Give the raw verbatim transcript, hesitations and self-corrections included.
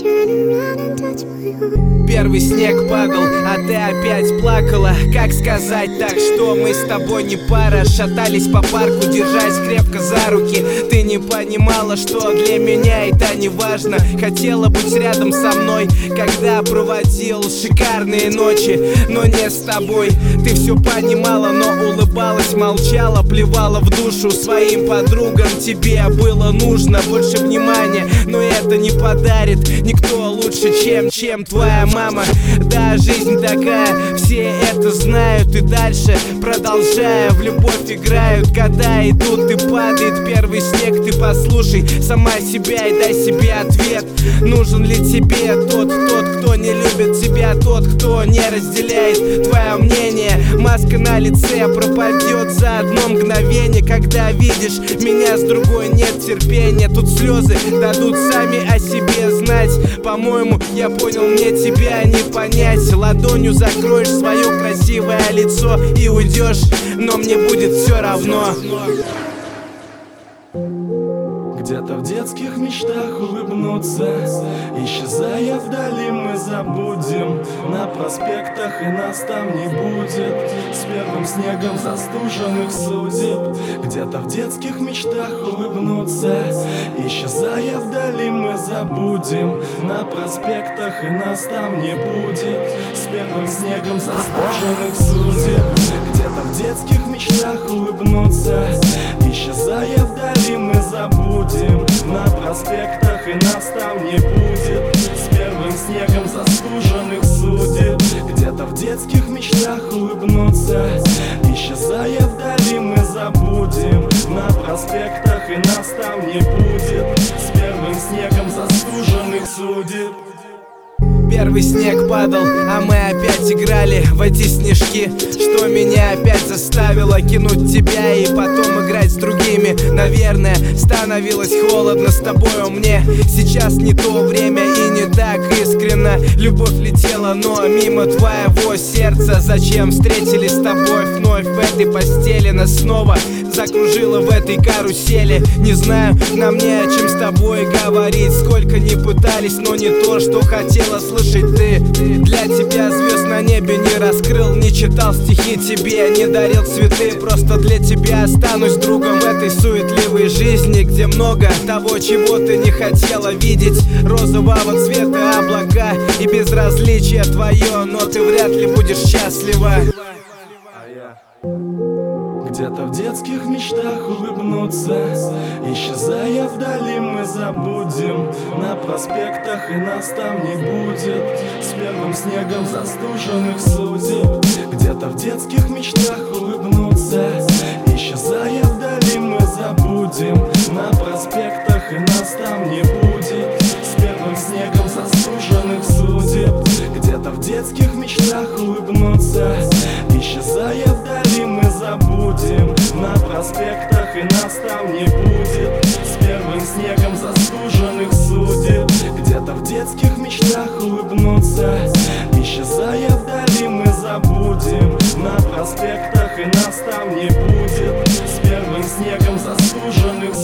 Первый снег падал, а ты опять плакала. Как сказать так, что мы с тобой не пара? Шатались по парку, держась крепко за руки. Ты не понимала, что для меня это не важно. Хотела быть рядом со мной, когда проводил шикарные ночи, но не с тобой. Ты все понимала, но улыбалась, молчала, плевала в душу своим подругам. Тебе было нужно больше внимания, но это не подарит никто лучше, чем, чем твоя мама. Да, жизнь такая, все это знают. И дальше, продолжая, в любовь играют. Года идут, и падает первый снег. Ты послушай сама себя и дай себе ответ. Нужен ли тебе тот, тот, кто не любит тебя, тот, кто не разделяет твое мнение? Маска на лице пропадет за одно мгновение. Когда видишь меня с другой, нет терпения. Тут слезы дадут сами о себе знать. По-моему, я понял, мне тебя не понять. Ладонью закроешь свое красивое лицо и уйдешь, но мне будет все равно. Где-то в детских мечтах улыбнуться, исчезая вдали, мы забудем. На проспектах и нас там не будет, с первым снегом застуженных судеб. Где-то в детских мечтах улыбнуться, исчезая вдали, мы забудем. На проспектах и нас там не будет, с первым снегом застуженных судеб. Где-то в детских мечтах улыбнуться, исчезая вдали, мы забудем. На проспектах и нас там не будет, с первым снегом застуженных судеб. Где-то в детских мечтах улыбнуться, исчезая вдали, мы забудем. На проспектах и нас там не будет, с первым снегом застуженных судеб. Первый снег падал, а мы опять играли в эти снежки, что меня опять заставило кинуть тебя и потом играть с другими. Наверное, становилось холодно с тобою мне. Сейчас не то время и не так искренно. Любовь летела, но мимо твоего сердца. Зачем встретились с тобой вновь в этой постели? Нас снова закружила в этой карусели. Не знаю, нам не о чем с тобой говорить. Сколько не пытались, но не то, что хотела слышать ты. Для тебя звезд на небе не раскрыл, не читал стихи тебе, не дарил цветы. Просто для тебя останусь другом в этой суетливой жизни, где много того, чего ты не хотела видеть. Розового цвета облака и безразличие твое, но ты вряд ли будешь счастлива. Где-то в детских мечтах улыбнуться, исчезая вдали, мы забудем. На проспектах и нас там не будет, с первым снегом застуженных судеб. Где-то в детских мечтах улыбнуться, исчезая вдали, мы забудем. На проспектах и нас там не будет, с первым снегом застуженных судеб. Где-то в детских мечтах улыбнуться, исчезая вдали, мы забудем. На проспектах и нас там не будет, с первым снегом застуженных судеб. Где-то в детских мечтах улыбнуться, исчезая вдали, мы забудем. На проспектах и нас там не будет, с первым снегом застуженных